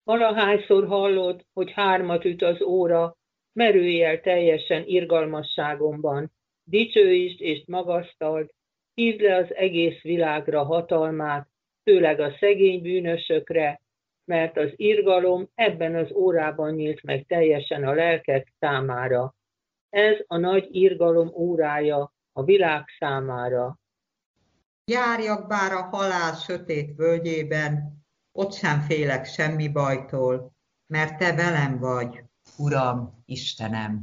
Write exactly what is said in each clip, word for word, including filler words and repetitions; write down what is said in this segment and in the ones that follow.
Valahányszor hallod, hogy hármat üt az óra, merülj el teljesen irgalmasságomban, dicsőítsd és magasztald, hívd le az egész világra hatalmát, főleg a szegény bűnösökre, mert az irgalom ebben az órában nyílt meg teljesen a lelkek számára. Ez a nagy irgalom órája a világ számára. Járjak bár a halál sötét völgyében, ott sem félek semmi bajtól, mert te velem vagy, Uram, Istenem.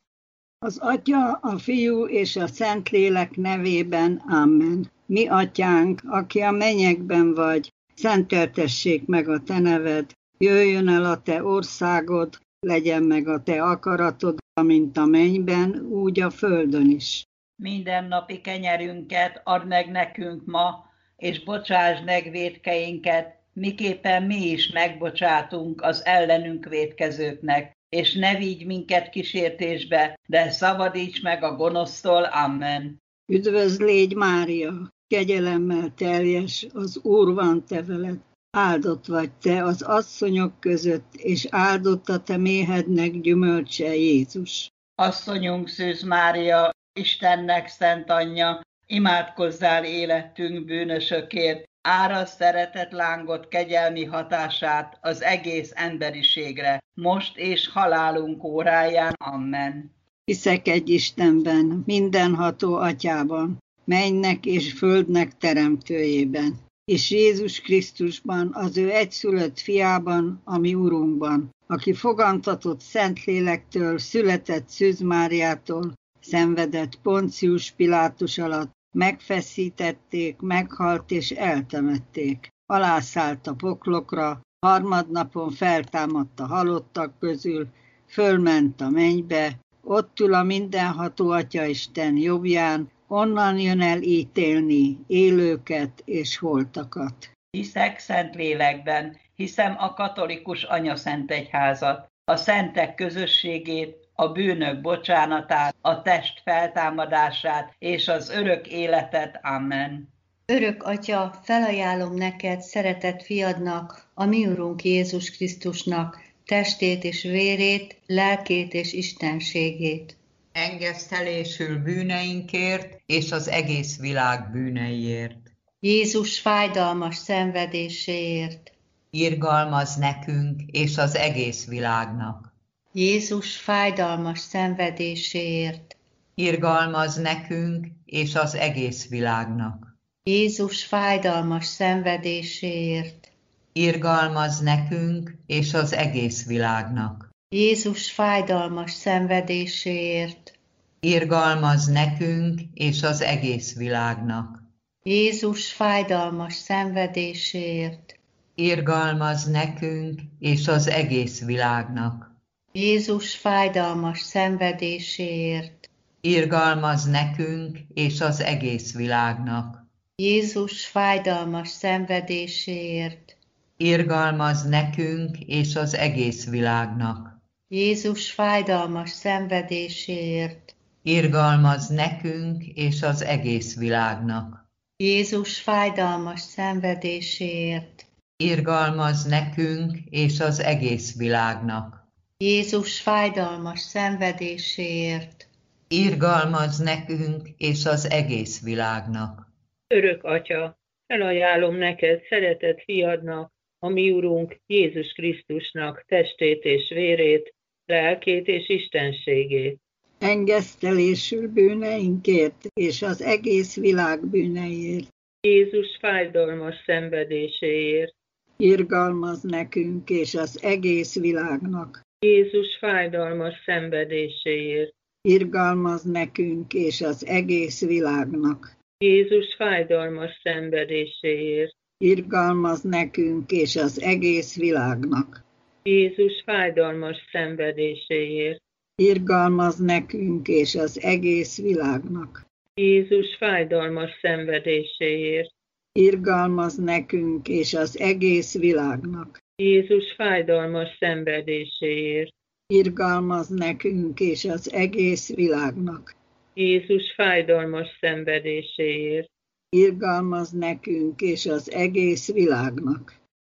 Az Atya, a Fiú és a Szentlélek nevében, Amen. Mi Atyánk, aki a mennyekben vagy, szenteltessék meg a te neved, jöjjön el a te országod, legyen meg a te akaratod, amint a mennyben, úgy a földön is. Mindennapi kenyerünket add meg nekünk ma, és bocsásd meg vétkeinket, miképpen mi is megbocsátunk az ellenünk vétkezőknek, és ne vigy minket kísértésbe, de szabadíts meg a gonosztól. Amen. Üdvözl légy, Mária, kegyelemmel teljes, az Úr van te veled. Áldott vagy te az asszonyok között, és áldott a te méhednek gyümölcse, Jézus. Asszonyunk Szűz Mária, Istennek szent anyja, imádkozzál életünk bűnösökért, árasd szeretet lángot kegyelmi hatását az egész emberiségre, most és halálunk óráján. Amen. Hiszek egy Istenben, mindenható Atyában, mennynek és földnek teremtőjében, és Jézus Krisztusban, az ő egyszülött fiában, a mi Urunkban, aki fogantatott Szentlélektől, született Szűz Máriától, szenvedett Poncius Pilátus alatt, megfeszítették, meghalt és eltemették. Alászállt a poklokra, harmadnapon feltámadt a halottak közül, fölment a mennybe, ott ül a mindenható Atyaisten jobbján, onnan jön el ítélni élőket és holtakat. Hiszek Szentlélekben, hiszem a katolikus anyaszentegyházat, a szentek közösségét, a bűnök bocsánatát, a test feltámadását és az örök életet. Amen. Örök Atya, felajánlom neked, szeretett fiadnak, a mi Urunk Jézus Krisztusnak, testét és vérét, lelkét és istenségét. Engesztelésül bűneinkért és az egész világ bűneiért. Jézus fájdalmas szenvedéséért. Irgalmaz nekünk és az egész világnak. Jézus fájdalmas szenvedéséért. Irgalmaz nekünk és az egész világnak. Jézus fájdalmas szenvedéséért. Irgalmaz nekünk és az egész világnak. Jézus fájdalmas szenvedéséért. Irgalmaz nekünk és az egész világnak. Jézus fájdalmas szenvedéséért. Irgalmaz nekünk és az egész világnak. Jézus fájdalmas szenvedéséért. Irgalmaz nekünk és az egész világnak. Jézus fájdalmas szenvedéséért. Irgalmaz nekünk és az egész világnak. Jézus fájdalmas szenvedéséért. Irgalmaz nekünk és az egész világnak. Jézus fájdalmas szenvedéséért. Irgalmaz nekünk és az egész világnak. Jézus fájdalmas szenvedéséért. Irgalmaz nekünk és az egész világnak. Örök Atya, felajánlom neked, szeretett fiadnak, a mi Urunk Jézus Krisztusnak testét és vérét, lelkét és istenségét. Engesztelésül bűneinkért és az egész világ bűneiért. Jézus fájdalmas szenvedéséért. Irgalmaz nekünk és az egész világnak. Jézus fájdalmas szenvedéséért. Irgalmaz nekünk és az egész világnak. Jézus fájdalmas szenvedéséért. Irgalmaz nekünk és az egész világnak. Jézus fájdalmas szenvedéséért. Irgalmaz nekünk és az egész világnak. Jézus fájdalmas szenvedéséért. Irgalmaz nekünk és az egész világnak. Jézus fájdalmas szenvedéséért. Irgalmaz nekünk és az egész világnak. Jézus fájdalmas szenvedéséért. Irgalmaz nekünk és az egész világnak.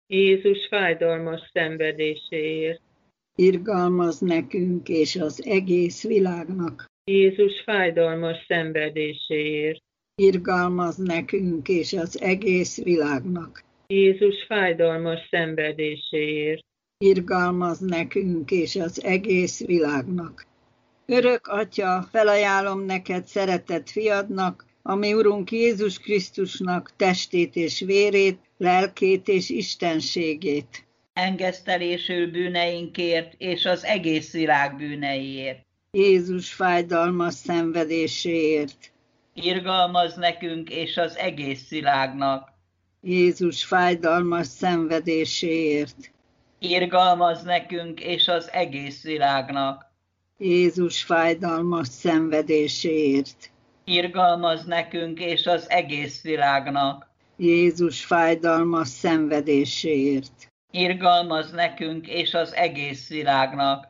Jézus fájdalmas szenvedéséért. Irgalmaz nekünk és az egész világnak. Jézus fájdalmas szenvedéséért. Irgalmaz nekünk és az egész világnak. Jézus fájdalmas szenvedéséért. Irgalmaz nekünk és az egész világnak. Örök Atya, felajánlom neked szeretett fiadnak, a mi Urunk Jézus Krisztusnak testét és vérét, lelkét és istenségét. Engesztelésül bűneinkért és az egész világ bűneiért. Jézus fájdalmas szenvedéséért. Irgalmaz nekünk és az egész világnak. Jézus fájdalmas szenvedéséért. Irgalmaz nekünk és az egész világnak. Jézus fájdalmas szenvedéséért. Irgalmaz nekünk és az egész világnak. Jézus fájdalmas szenvedéséért. Irgalmaz nekünk és az egész világnak.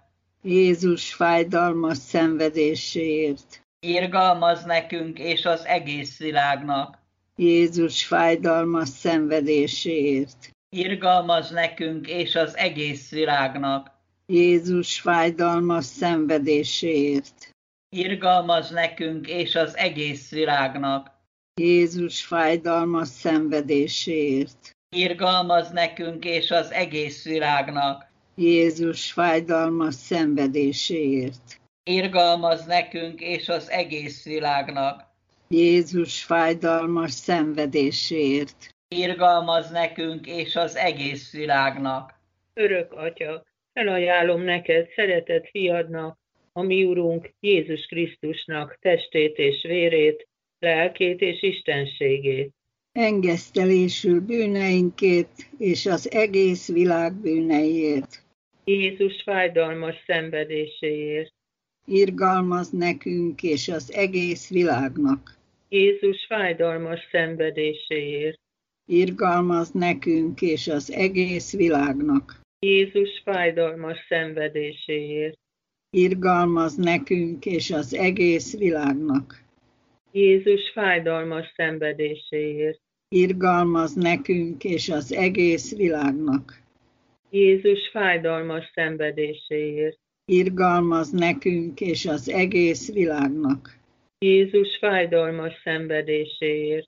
Jézus fájdalmas szenvedéséért. Irgalmaz nekünk és az egész világnak. Jézus fájdalmas szenvedéséért. Irgalmaz nekünk és az egész világnak. Jézus fájdalmas szenvedéséért. Irgalmaz nekünk és az egész világnak. Jézus fájdalmas szenvedéséért. Irgalmaz nekünk és az egész világnak. Jézus fájdalmas szenvedéséért. Irgalmaz nekünk és az egész világnak. Jézus fájdalmas szenvedéséért. Irgalmaz nekünk és az egész világnak. Örök Atya, felajánlom neked szeretett fiadnak, a mi Urunk Jézus Krisztusnak testét és vérét, lelkét és istenségét. Engesztelésül bűneinkért és az egész világ bűneiért. Jézus fájdalmas szenvedéséért. Irgalmaz nekünk és az egész világnak. Jézus fájdalmas szenvedéséért. Irgalmaz nekünk és az egész világnak. Jézus fájdalmas szenvedéséért. Irgalmaz nekünk és az egész világnak. Jézus fájdalmas szenvedéséért. Irgalmaz nekünk és az egész világnak. Jézus fájdalmas szenvedéséért. Irgalmaz nekünk és az egész világnak. Jézus fájdalmas szenvedéséért.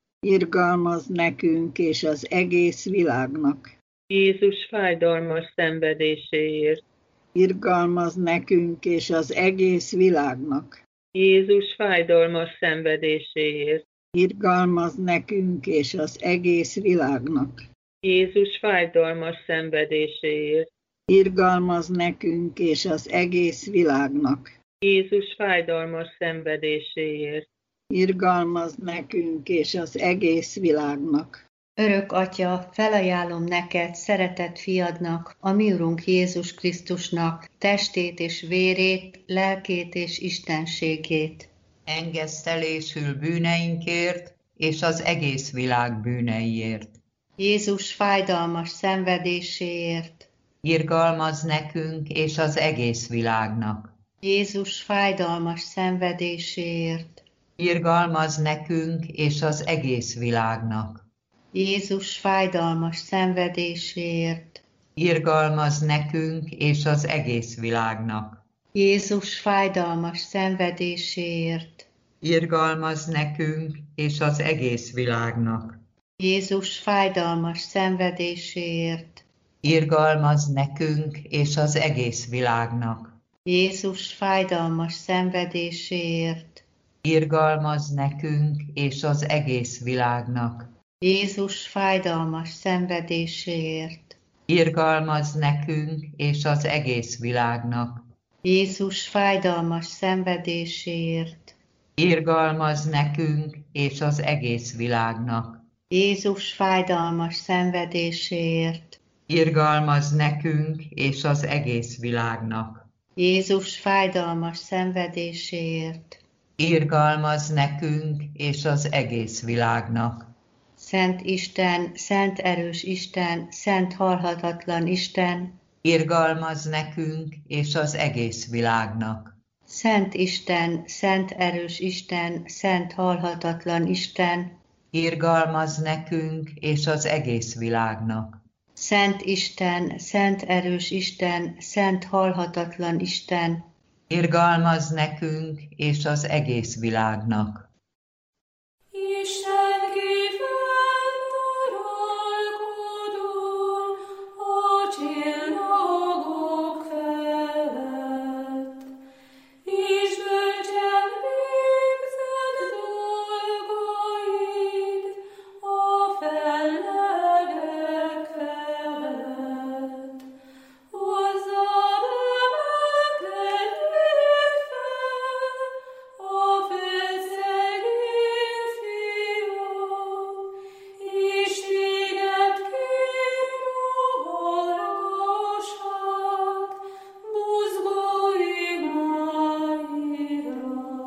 Irgalmaz nekünk és az egész világnak. Jézus fájdalmas szenvedéséért. Irgalmaz nekünk és az egész világnak. Jézus fájdalmas szenvedéséért. Irgalmaz nekünk és az egész világnak. Jézus fájdalmas szenvedéséért. Irgalmaz nekünk és az egész világnak. Jézus fájdalmas szenvedéséért. Irgalmaz nekünk és az egész világnak. Örök Atya, felajánlom neked, szeretett fiadnak, a mi Urunk Jézus Krisztusnak testét és vérét, lelkét és istenségét. Engesztelésül bűneinkért és az egész világ bűneiért. Jézus fájdalmas szenvedéséért. Irgalmaz nekünk és az egész világnak. Jézus fájdalmas szenvedéséért. Irgalmaz nekünk és az egész világnak. Jézus fájdalmas szenvedéséért. Irgalmaz nekünk és az egész világnak. Jézus fájdalmas szenvedéséért. Irgalmaz nekünk és az egész világnak. Jézus fájdalmas szenvedéséért. Irgalmaz nekünk és az egész világnak. Jézus fájdalmas szenvedéséért. Irgalmaz nekünk és az egész világnak. Jézus fájdalmas szenvedéséért. Irgalmaz nekünk és az egész világnak. Jézus fájdalmas szenvedéséért. Irgalmaz nekünk és az egész világnak. Jézus fájdalmas szenvedéséért. Irgalmaz nekünk és az egész világnak. Jézus fájdalmas szenvedéséért. Irgalmaz nekünk és az egész világnak. Szent Isten, szent erős Isten, szent halhatatlan Isten, Irgalmaz nekünk és az egész világnak. Szent Isten, szent erős Isten, szent halhatatlan Isten, Irgalmaz nekünk és az egész világnak. Szent Isten, szent erős Isten, szent halhatatlan Isten, irgalmazz nekünk és az egész világnak. Isten kíván uralkodol a csillagok felett, és bölcsen végzed dolgaid a fellegek felett. Hozzad emelkedjék fel a föld szegény fiúk, és téged kérjük, hallgass hát buzgóimáira.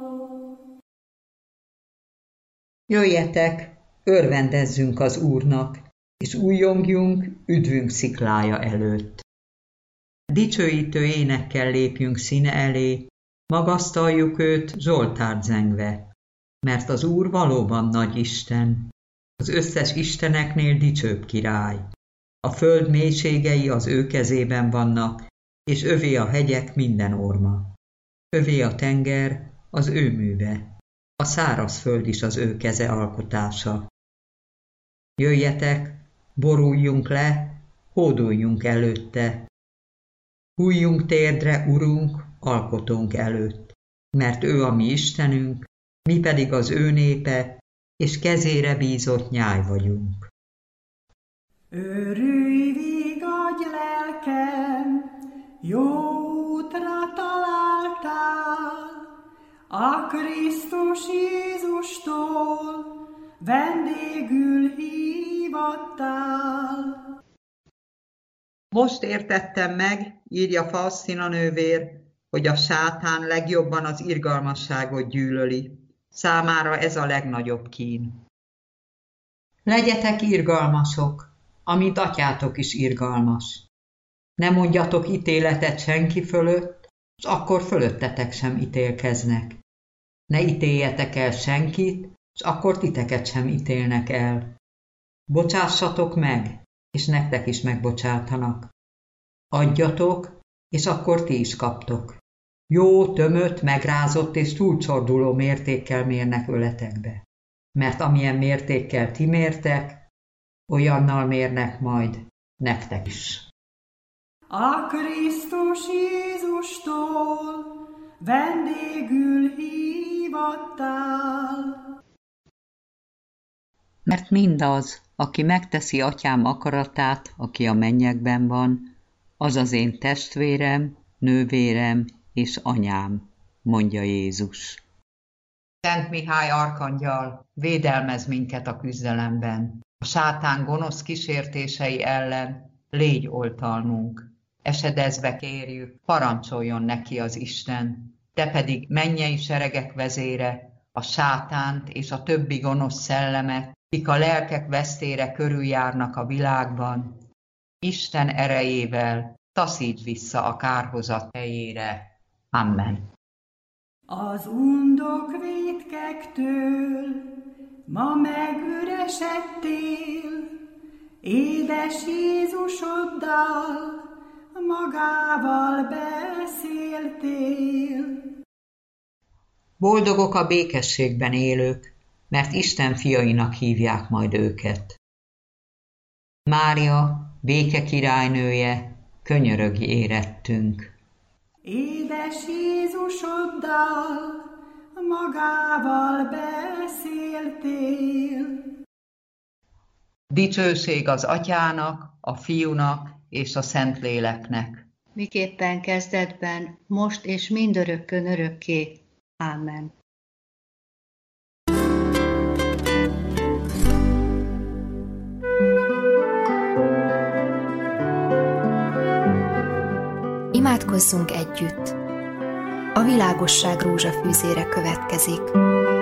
Jöjjetek, örvendezzünk az Úrnak, és újjongjunk üdvünk sziklája előtt. Dicsőítő énekkel lépjünk színe elé, magasztaljuk őt Zsoltárt zengve, mert az Úr valóban nagy Isten, az összes isteneknél dicsőbb király. A föld mélységei az ő kezében vannak, és övé a hegyek minden orma. Övé a tenger, az ő műve, a száraz föld is az ő keze alkotása. Jöjjetek, boruljunk le, hóduljunk előtte. Hújjunk térdre, Urunk, alkotónk előtt, mert ő a mi Istenünk, mi pedig az ő népe, és kezére bízott nyáj vagyunk. Örülj, vigadj lelkem, jó útra találtál, a Krisztus Jézustól vendégül hívattál. Most értettem meg, írja Faustina nővér, hogy a sátán legjobban az irgalmasságot gyűlöli. Számára ez a legnagyobb kín. Legyetek irgalmasok, amint atyátok is irgalmas. Ne mondjatok ítéletet senki fölött, s akkor fölöttetek sem ítélkeznek. Ne ítéljetek el senkit, s akkor titeket sem ítélnek el. Bocsássatok meg, és nektek is megbocsátanak. Adjatok, és akkor ti is kaptok. Jó, tömött, megrázott és túlcsorduló mértékkel mérnek öletekbe. Mert amilyen mértékkel ti mértek, olyannal mérnek majd nektek is. A Krisztus Jézustól vendégül hívattál. Mert mindaz, aki megteszi atyám akaratát, aki a mennyekben van, az az én testvérem, nővérem és anyám, mondja Jézus. Szent Mihály arkangyal, védelmezz minket a küzdelemben. A sátán gonosz kísértései ellen légy oltalmunk. Esedezve kérjük, parancsoljon neki az Isten. Te pedig mennyei seregek vezére, a sátánt és a többi gonosz szellemet, kik a lelkek vesztére körüljárnak a világban, Isten erejével taszítsd vissza a kárhozat helyére. Amen. Az undok vétkektől ma megüresedtél, édes Jézusoddal magával beszéltél. Boldogok a békességben élők, mert Isten fiainak hívják majd őket. Mária, béke királynője, könyörögj érettünk. Édes Jézusoddal magával beszéltél. Dicsőség az Atyának, a Fiúnak és a Szentléleknek. miképpen kezdetben, most és mindörökkön örökké. Ámen. Imádkozzunk együtt! A világosság rózsafűzére következik.